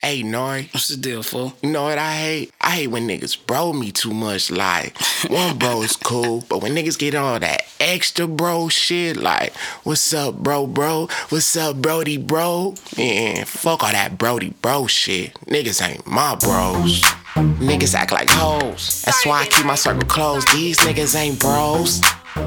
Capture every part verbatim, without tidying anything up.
Hey, Nori. What's the deal, fool? You know what I hate? I hate when niggas bro me too much. Like, one bro is cool, but when niggas get all that extra bro shit, like, what's up, bro, bro? What's up, Brody, bro? Man, fuck all that Brody, bro shit. Niggas ain't my bros. Niggas act like hoes. That's why I keep my circle closed. These niggas ain't bros.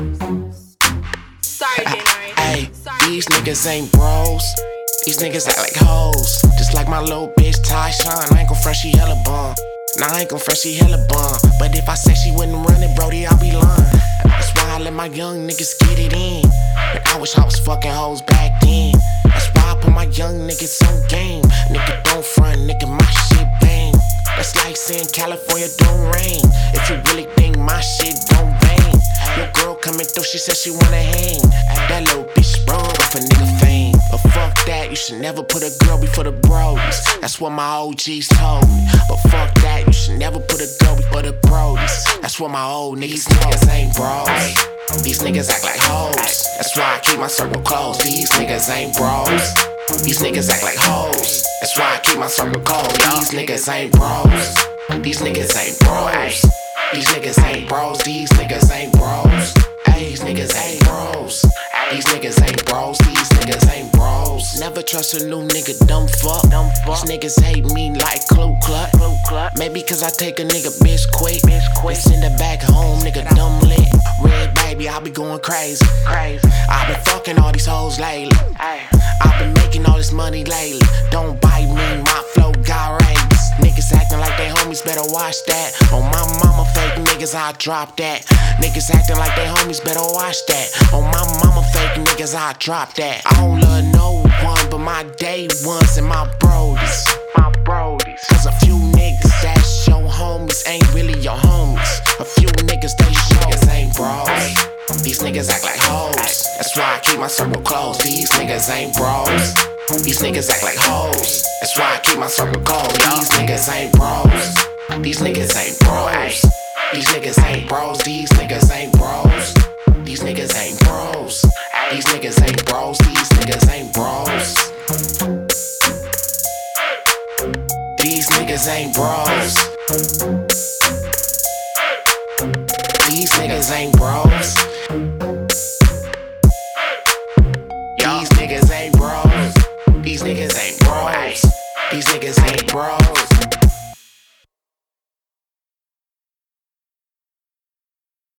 Sorry, January. Hey, these niggas ain't bros. These niggas act like hoes. Just like my little bitch Tyshawn. I ain't gon' front, she hella bum. Nah, I ain't gon' front, she hella bum. But if I said she wouldn't run it, Brody, I'll be lying. That's why I let my young niggas get it in. And I wish I was fucking hoes back then. That's why I put my young niggas on game. Nigga don't front, nigga, my shit bang. That's like saying California don't rain. If you really think my shit don't bang. Your girl coming through, she said she wanna hang. That little bitch sprung off a nigga fame. But fuck that, you should never put a girl before the bros. That's what my O Gs told me. But fuck that, you should never put a girl before the bros. That's what my old niggas niggas ain't bros. These niggas act like hoes. That's why I keep my circle closed. These niggas ain't bros. These niggas act like hoes. That's why I keep my circle closed. These niggas ain't bros. These niggas ain't bros. These niggas ain't bros. These niggas ain't bros. These niggas ain't bros. These niggas ain't bros. These niggas ain't bros. Never trust a new nigga, dumb fuck. Dumb fuck. These niggas hate me like Clue Clut. Maybe cause I take a nigga bitch quick. Bitch quick. Send her back home, nigga dumb lit. Red baby, I be going crazy. Crazy. I been fucking all these hoes lately. I been making all this money lately. Don't bite me, my flow got rabies. Niggas acting like they homies, better watch that. On my mama, fake niggas, I drop that. Niggas acting like they homies, better watch that. On my mama, fake niggas, I drop that. I don't love no one but my day ones and my brodies. My brodies. Cause a few niggas that's your homies ain't really your homies. A few niggas they niggas ain't bros. These niggas act like hoes. That's why I keep my circle closed. These niggas ain't bros. These niggas act like hoes. That's why I keep my circle closed. These niggas ain't bros. These niggas ain't bros. These niggas ain't bros. These niggas ain't bros. These niggas ain't bros. These niggas ain't bros. These niggas ain't bros. These niggas ain't bros. These niggas ain't bros. These niggas ain't bros. These niggas ain't bros. These niggas ain't bros.